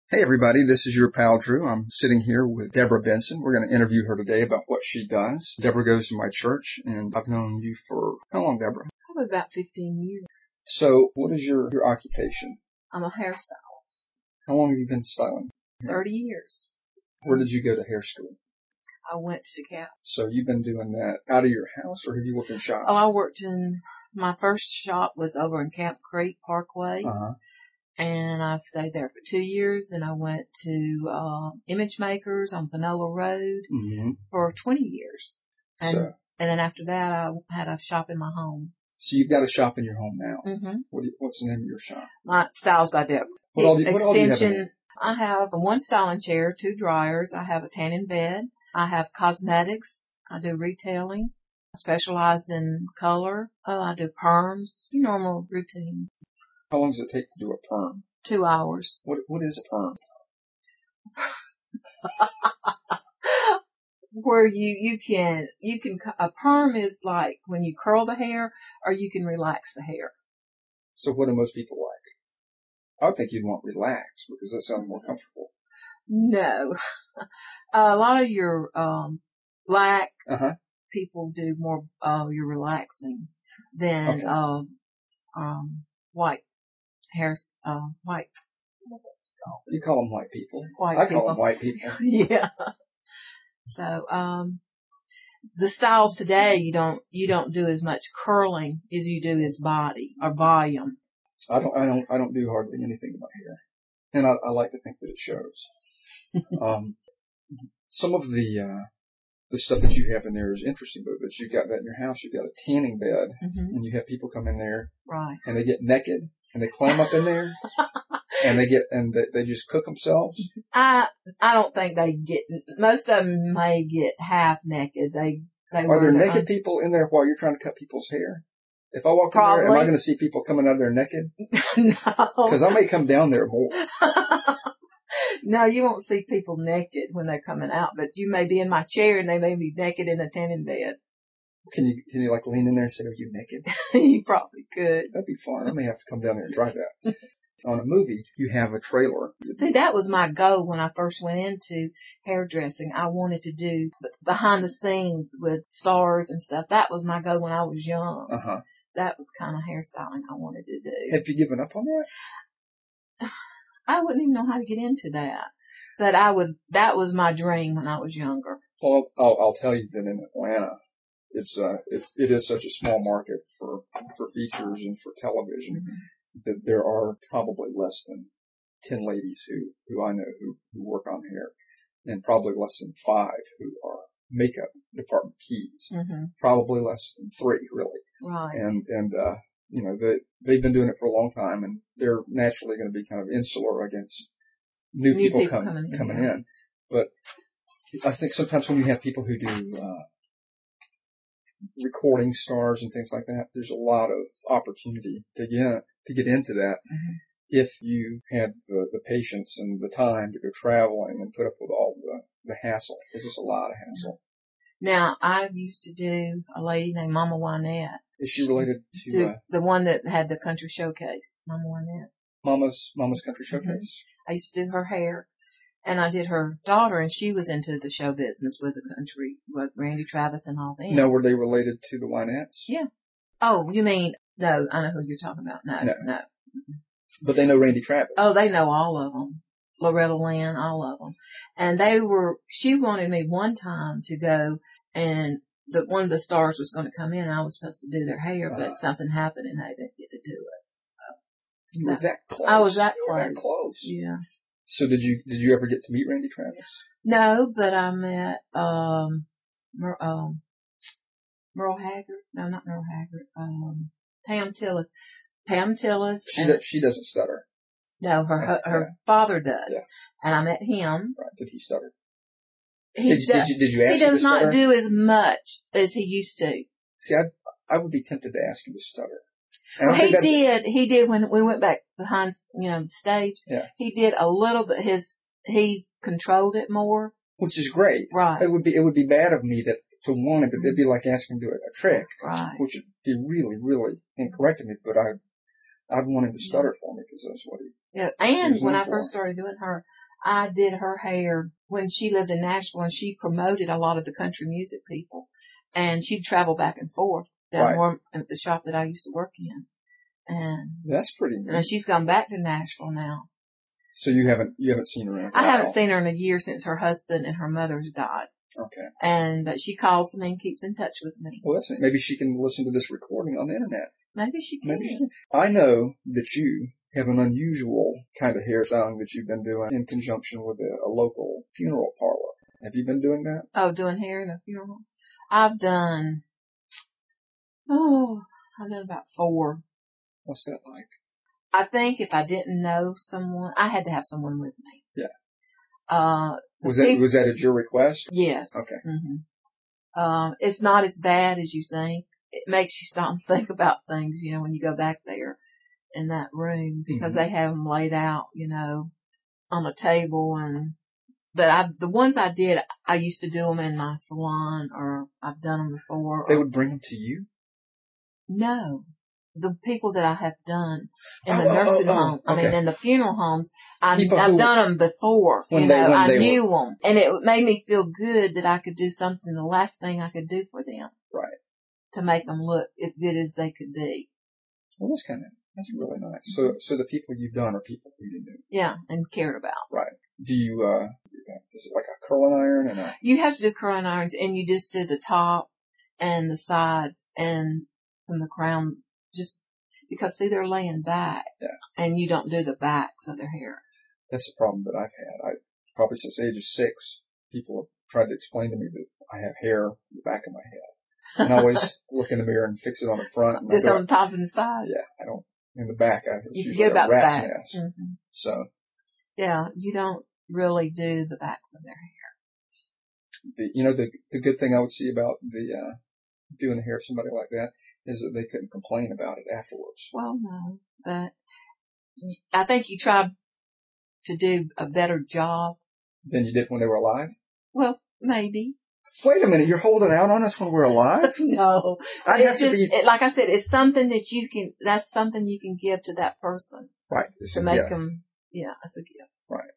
Hey everybody, this is your pal Drew. I'm sitting here with Deborah Benson. We're going to interview her today about what she does. Deborah goes to my church, and I've known you for how long, Deborah? Probably about 15 years. So, what is your occupation? I'm a hairstylist. How long have you been styling? 30 years. Where did you go to hair school? I went to Cal. So you've been doing that out of your house, or have you worked in shops? Oh, I worked in, my first shop was over in Camp Creek Parkway. And I stayed there for 2 years, and I went to Image Makers on Panola Road for 20 years. And then after that, I had a shop in my home. So you've got a shop in your home now. Mm-hmm. What's the name of your shop? Styles by Deborah. What all do you have in there? I have one styling chair, 2 dryers. I have a tanning bed. I have cosmetics. I do retailing. I specialize in color. I do perms, normal routine. How long does it take to do a perm? 2 hours. What is a perm? Where you can, a perm is like when you curl the hair, or you can relax the hair. So what do most people like? I would think you'd want relaxed because that sounds more comfortable. No. A lot of your, black people do more, your relaxing than, white hairs, white. You call them white people. I call them white people. Yeah. So, the styles today, you don't do as much curling as you do his body or volume. I don't do hardly anything to my hair. And I like to think that it shows. Some of the stuff that you have in there is interesting, but that you've got that in your house. You've got a tanning bed, and you have people come in there, right? And they get naked, and they climb up in there, and they just cook themselves. I don't think they get. Most of them may get half naked. Are there naked people in there while you're trying to cut people's hair? If I walk in there, am I going to see people coming out of there naked? No, because I may come down there more. No, you won't see people naked when they're coming out, but you may be in my chair and they may be naked in a tanning bed. Can you like lean in there and say, "Are you naked?" You probably could. That'd be fun. I may have to come down there and try that. On a movie, you have a trailer. See, that was my goal when I first went into hairdressing. I wanted to do behind the scenes with stars and stuff. That was my goal when I was young. That was kind of hairstyling I wanted to do. Have you given up on that? I wouldn't even know how to get into that. But that was my dream when I was younger. Well, I'll tell you that in Atlanta, it is such a small market for features and for television that there are probably less than 10 ladies who I know who work on hair, and probably less than 5 who are makeup department keys. Probably less than 3, really. Right. And they've been doing it for a long time, and they're naturally going to be kind of insular against new people coming in. But I think sometimes when you have people who do recording stars and things like that, there's a lot of opportunity to get into that if you had the patience and the time to go traveling and put up with all the hassle. It's just a lot of hassle. Now, I used to do a lady named Mama Wynette. Is she related to the one that had the country showcase, Mama Wynette? Mama's country showcase? I used to do her hair. And I did her daughter, and she was into the show business with the country, with Randy Travis and all that. Now, were they related to the Wynettes? Yeah. Oh, you mean, no, I know who you're talking about. No. But they know Randy Travis. Oh, they know all of them. Loretta Lynn, all of them. And she wanted me one time to go, and one of the stars was going to come in. I was supposed to do their hair, but something happened and I didn't get to do it. So. You were that close. I was that close. That close. Yeah. So did you ever get to meet Randy Travis? No, but I met Merle Haggard. No, not Merle Haggard. Pam Tillis. Pam Tillis. She doesn't stutter. No, her father does. Yeah. And I met him. Right. Did he stutter? Did you ask him to stutter? He does not do as much as he used to. See, I would be tempted to ask him to stutter. Well, he did when we went back behind, the stage. Yeah. He did a little bit. He's controlled it more. Which is great. Right. It would be bad of me to want it, but it'd be like asking him to do a trick. Right. Which would be really, really incorrect of me, but I've wanted to stutter for me because that's what Yeah, and when I first started doing her, I did her hair when she lived in Nashville, and she promoted a lot of the country music people, and she'd travel back and forth down more at the shop that I used to work in, and that's pretty neat. And she's gone back to Nashville now. So you haven't seen her in a while? I haven't seen her in a year since her husband and her mother's died. Okay. But she calls me and keeps in touch with me. Well, that's it. Maybe she can listen to this recording on the internet. Maybe she can. I know that you have an unusual kind of hairstyling that you've been doing in conjunction with a local funeral parlor. Have you been doing that? Oh, doing hair in a funeral home? I've done about 4. What's that like? I think if I didn't know someone, I had to have someone with me. Yeah. Was that at your request? Yes. Okay. Mm-hmm. It's not as bad as you think. It makes you stop and think about things, when you go back there in that room, because they have them laid out, on a table. But the ones I did, I used to do them in my salon, or I've done them before. They would bring them to you? No. The people that I have done in the nursing home, in the funeral homes, I've done them before. I knew them. And it made me feel good that I could do something, the last thing I could do for them. Right. To make them look as good as they could be. Well, that's really nice. So the people you've done are people who you knew. Yeah, and cared about. Right. Do you, is it like a curling iron You have to do curling irons, and you just do the top and the sides and from the crown, just because, see, they're laying back. Yeah. And you don't do the backs of their hair. That's a problem that I've had. Probably since the age of 6, people have tried to explain to me that I have hair in the back of my head. And I always look in the mirror and fix it on the front. And just on the top and the side? Yeah, I don't. In the back, it's you usually a rat's nest. Mm-hmm. So. Yeah, you don't really do the backs of their hair. The good thing I would see about doing the hair of somebody like that is that they couldn't complain about it afterwards. Well, no, but I think you try to do a better job than you did when they were alive. Well, maybe. Wait a minute, you're holding out on us when we're alive? No. Like I said, it's something that that's something you can give to that person. Right. It's to make them, it's a gift.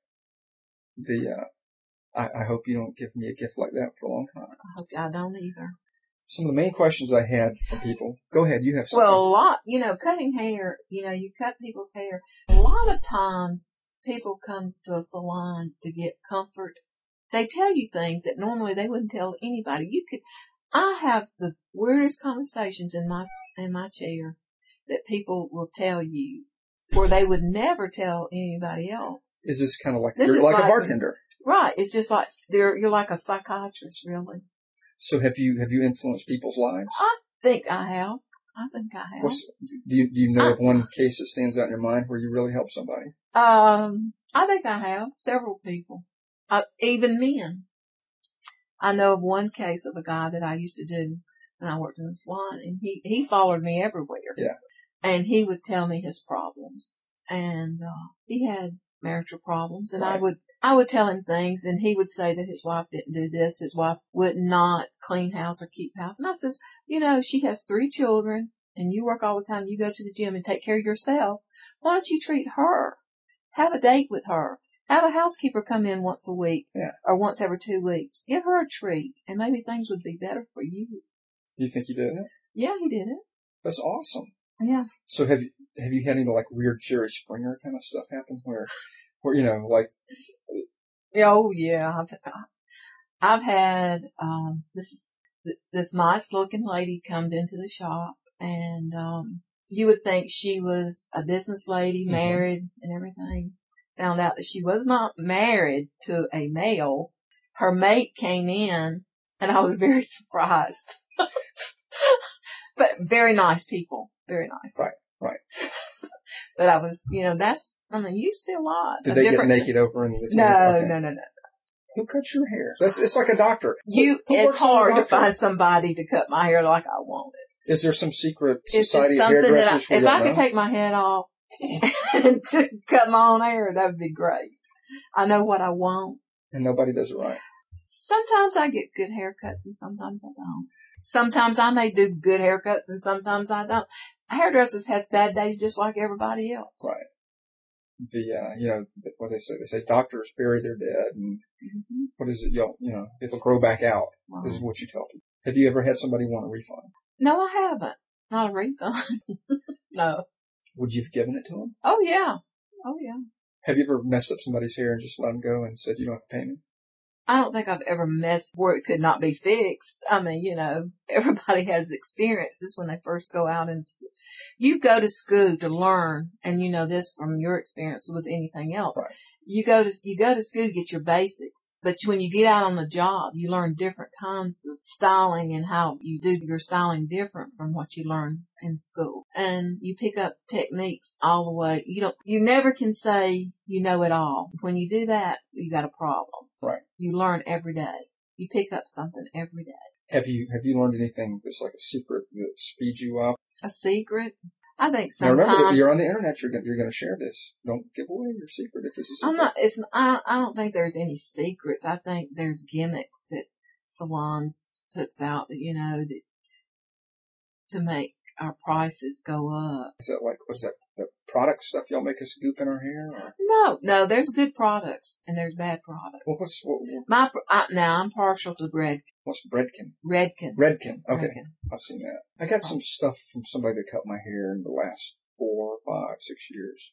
Right. I hope you don't give me a gift like that for a long time. I hope I don't either. Some of the main questions I had from people. Go ahead, you have something. Well, a lot, cutting hair, you cut people's hair. A lot of times people comes to a salon to get comfort. They tell you things that normally they wouldn't tell anybody. I have the weirdest conversations in my chair that people will tell you where they would never tell anybody else. Is this kind of like, you're like a bartender? Right. It's just like, you're like a psychiatrist, really. So have you influenced people's lives? I think I have. Do you know of one case that stands out in your mind where you really helped somebody? I think I have. Several people. Even men. I know of one case of a guy that I used to do when I worked in the salon, and he followed me everywhere. Yeah. And he would tell me his problems. And he had marital problems, and right. I would tell him things, and he would say that his wife didn't do this, his wife would not clean house or keep house. And I says, she has 3 children, and you work all the time, you go to the gym and take care of yourself. Why don't you treat her? Have a date with her. Have a housekeeper come in once a week, or once every 2 weeks. Give her a treat, and maybe things would be better for you. You think he did it? Yeah, he did it. That's awesome. Yeah. So have you had any like weird Jerry Springer kind of stuff happen where like? Oh yeah, I've had this nice looking lady come into the shop, and you would think she was a business lady, married and everything. Found out that she was not married to a male. Her mate came in, and I was very surprised. But very nice people. Very nice. Right. But I was, you see a lot. Did they get naked over in the No. Who cuts your hair? It's like a doctor. It's hard to find somebody to cut my hair like I want it. Is there some secret society of hairdressers? If I could take my head off and cut my own hair, that would be great. I know what I want. And nobody does it right. Sometimes I get good haircuts and sometimes I don't. Sometimes I may do good haircuts and sometimes I don't. Hairdressers have bad days just like everybody else. Right. What they say doctors bury their dead, and what is it? It'll grow back out. Right. This is what you tell people. Have you ever had somebody want a refund? No, I haven't. Not a refund. No. Would you have given it to them? Oh yeah. Have you ever messed up somebody's hair and just let them go and said you don't have to pay me? I don't think I've ever messed where it could not be fixed. I mean, everybody has experiences when they first go out into it. You go to school to learn, and you know this from your experience with anything else. Right. You go to school to get your basics, but when you get out on the job, you learn different kinds of styling and how you do your styling different from what you learn in school. And you pick up techniques all the way. You never can say you know it all. When you do that, you got a problem. Right. You learn every day. You pick up something every day. Have you learned anything that's like a secret that speeds you up? A secret? I think sometimes. Now remember that you're on the internet. You're going to share this. Don't give away your secret if this is. I don't think there's any secrets. I think there's gimmicks that salons puts out that to make our prices go up. Is that what's that? The product stuff y'all make us goop in our hair? Or? No. There's good products and there's bad products. Well, now I'm partial to Redken. What's Redken? Redken. Okay, Redken. I've seen that. I got some stuff from somebody that cut my hair in the last 4, 5, 6 years.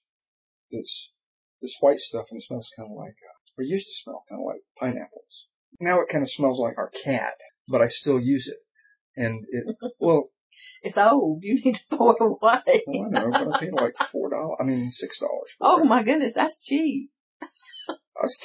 This white stuff, and it smells kind of like, or used to smell kind of like pineapples. Now it kind of smells like our cat, but I still use it. And it's old. You need to throw it away. Well, I know, but I paid like $6 for it. My goodness, that's cheap. I was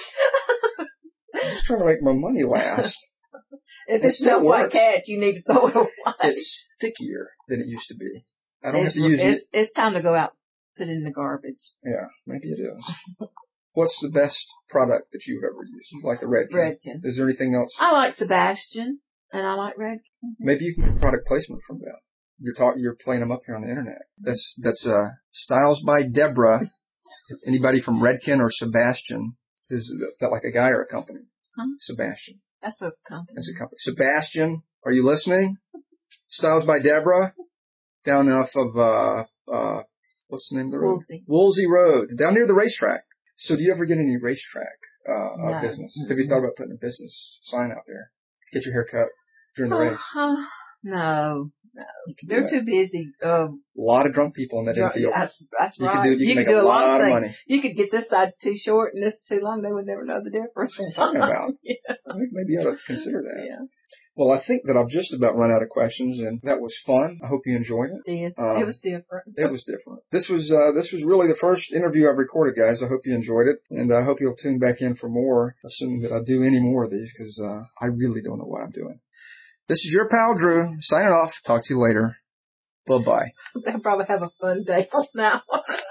just trying to make my money last. If it smells like cat, you need to throw it away. It's stickier than it used to be. I don't have to use it. It's time to go out, put it in the garbage. Yeah, maybe it is. What's the best product that you've ever used? You like the Redken? Redken. Is there anything else? I like Sebastian, and I like Redken. Maybe you can get product placement from them. You're playing them up here on the internet. That's Styles by Deborah. Anybody from Redken or Sebastian, is that like a guy or a company? Huh? Sebastian. That's a company. That's a company. Sebastian, are you listening? Styles by Deborah, down off of what's the name of the road? Woolsey Road, down near the racetrack. So do you ever get any racetrack business? Mm-hmm. Have you thought about putting a business sign out there? Get your hair cut during the race? No. They're too busy. A lot of drunk people in that infield. That's right. You can make a lot of money. You could get this side too short and this too long. They would never know the difference. That's what I'm talking about. Yeah. I think maybe you ought to consider that. Yeah. Well, I think that I've just about run out of questions, and that was fun. I hope you enjoyed it. It was different. It was different. This was really the first interview I've recorded, guys. I hope you enjoyed it, and I hope you'll tune back in for more, assuming that I do any more of these, because I really don't know what I'm doing. This is your pal Drew, signing off. Talk to you later. Bye-bye. They'll probably have a fun day on that one.